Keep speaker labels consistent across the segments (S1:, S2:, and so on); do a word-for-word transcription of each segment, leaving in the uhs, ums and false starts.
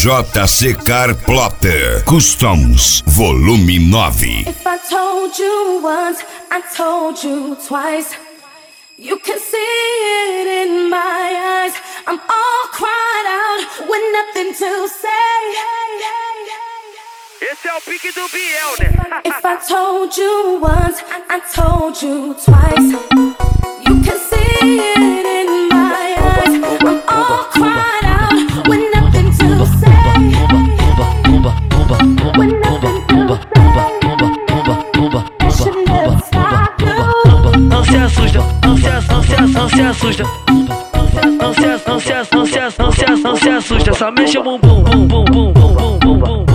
S1: J C Car Plotter Customs Volume nove.
S2: If I told you once, I told you twice. You can see it in my eyes. I'm all cried out with nothing to say.
S3: Esse é o pique do Biel, né?
S2: If I told you once, I told you twice. You can see it in my eyes. I'm all cried out with nothing to say. With nothing to say. I should never stop you.
S3: Não se assusta, não se assusta, não se assusta. Não se assusta, não se assusta, não se assusta, não se assusta. Só mexe o bumbum, bum bum bum bum bum bum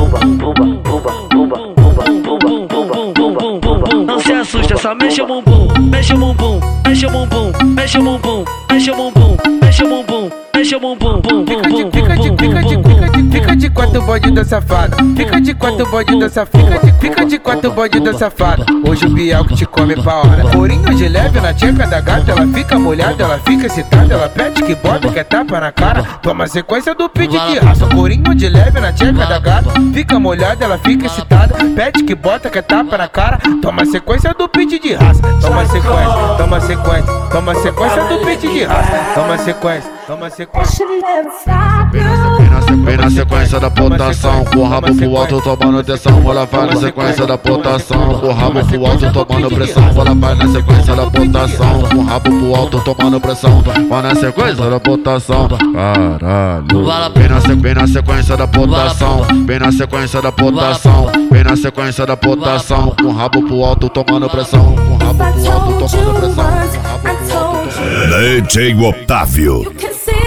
S3: bum. Não se assusta, só mexe o bumbum, mexe o bumbum, mexe o bumbum, mexe o bumbum, mexe o bumbum, mexe o bumbum, mexe o bumbum, bum bum bum.
S4: Fica de, fica de, fica de, fica de quatro bode da safada. Fica de quatro bode da safada. Fica de quatro bode da safada. Hoje o Biel que te come pra hora. Corinho de leve na tcheca da gata. Ela fica molhada, ela fica excitada. Ela pede que bota, quer tapa na cara. Toma a sequência do pede de raça. Corinho de leve na tcheca da gata. Fica molhada, ela fica excitada. Pede que bota, quer tapa na cara. Toma a sequência do pede de raça. Toma a sequência, toma a sequência. Toma a sequência do pede de raça. Toma a sequência, toma a
S2: I
S4: sequência.
S2: should never stop you.
S5: Vem na sequência da potação, com o rabo pro alto tomando atenção. Ela vai na sequência da potação, com o rabo pro alto tomando pressão. Ela vai na sequência da potação, com o rabo pro alto tomando pressão. Vai na sequência da potação, caralho. Vem na, vem na sequência da potação, vem na sequência da potação, vem na sequência da potação, com o rabo pro alto tomando pressão, com o rabo pro alto tomando pressão.
S1: D J Otávio.
S2: You can see